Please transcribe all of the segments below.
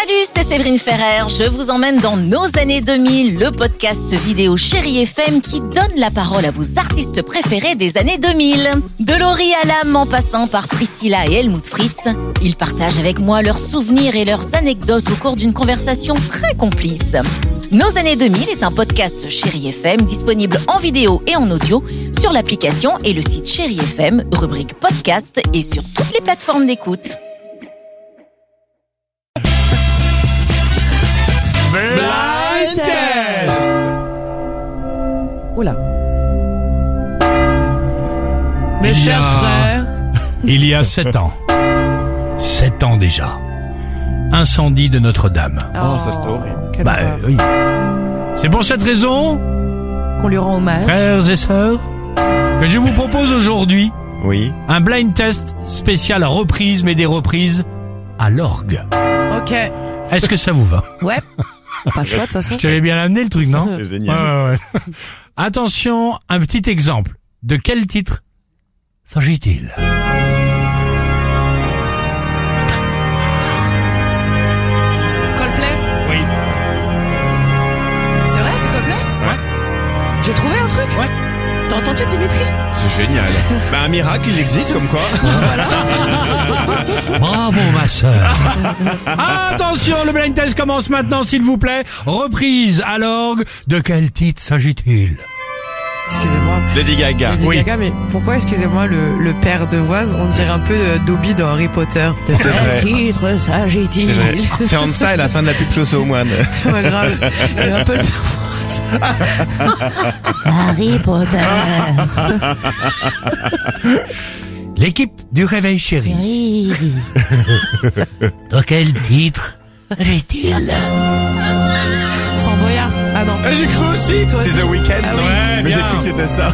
Salut, c'est Séverine Ferrer. Je vous emmène dans Nos années 2000, le podcast vidéo Chérie FM qui donne la parole à vos artistes préférés des années 2000. De Laurie Hallam en passant par Priscilla et Helmut Fritz, ils partagent avec moi leurs souvenirs et leurs anecdotes au cours d'une conversation très complice. Nos années 2000 est un podcast Chérie FM disponible en vidéo et en audio sur l'application et le site Chérie FM, rubrique podcast et sur toutes les plateformes d'écoute. Blind Test. Oula. Mes chers frères. Il y a 7 ans. 7 ans déjà. Incendie de Notre-Dame. Oh, ça c'est horrible. Quelle horreur. Oui. C'est pour cette raison, Qu'on lui rend hommage. frères et sœurs, que je vous propose aujourd'hui Oui. un blind test spécial reprise, mais des reprises à l'orgue. Ok. Est-ce que ça vous va? Ouais. Pas le choix de toute façon. Je t'avais bien amené le truc, non? C'est génial. Ouais. Attention, un petit exemple. De quel titre s'agit-il? Coldplay. Oui. C'est vrai, c'est Coldplay? Ouais. J'ai trouvé un truc. Ouais. T'as entendu, Dimitri? C'est génial. Bah, un miracle, il existe comme quoi. Bravo, ma sœur. Attention, le blind test commence maintenant, s'il vous plaît. Reprise à l'orgue. De quel titre s'agit-il? Excusez-moi. Lady Gaga. Lady Oui. Gaga, mais pourquoi, excusez-moi, le père de Voise, on dirait un peu Dobby dans Harry Potter. De C'est vrai. quel titre s'agit-il? C'est vrai. C'est Hansa et la fin de la pub chaussée aux moines. Ouais, grave. Il y a un peu le Harry Potter. L'équipe du Réveil Chéri. De quel titre s'agit-il? Fort Boyard. Ah non. Ah, j'ai cru aussi. Toi C'est aussi. The Weeknd. Ah oui. Ouais, Mais j'ai bien. cru que c'était ça.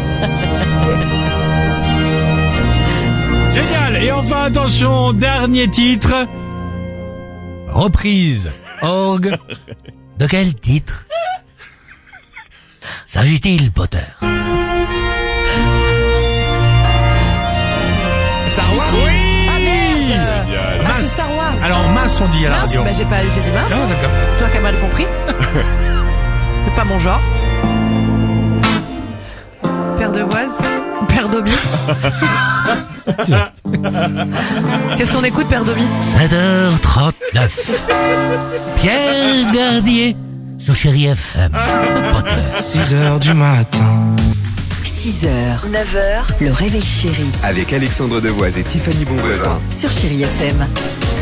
Génial. Et enfin, attention, dernier titre. Reprise orgue. De quel titre s'agit-il, Potter? Star Wars. Ah merde. Génial. Ah, c'est Mince. Star Wars. Alors, mince, on dit à la Mince, radio. bah j'ai dit mince. Ah, d'accord. C'est toi qui as mal compris. C'est pas mon genre. Père de Voise. Père Dobby. Qu'est-ce qu'on écoute, Père Dobby? 7h39. Pierre Gardier sur Chérie FM. Potter. 6h du matin. 6h, 9h, le réveil chéri Avec Alexandre Devoise et Tiffany Bonvoisin. sur Chérie FM.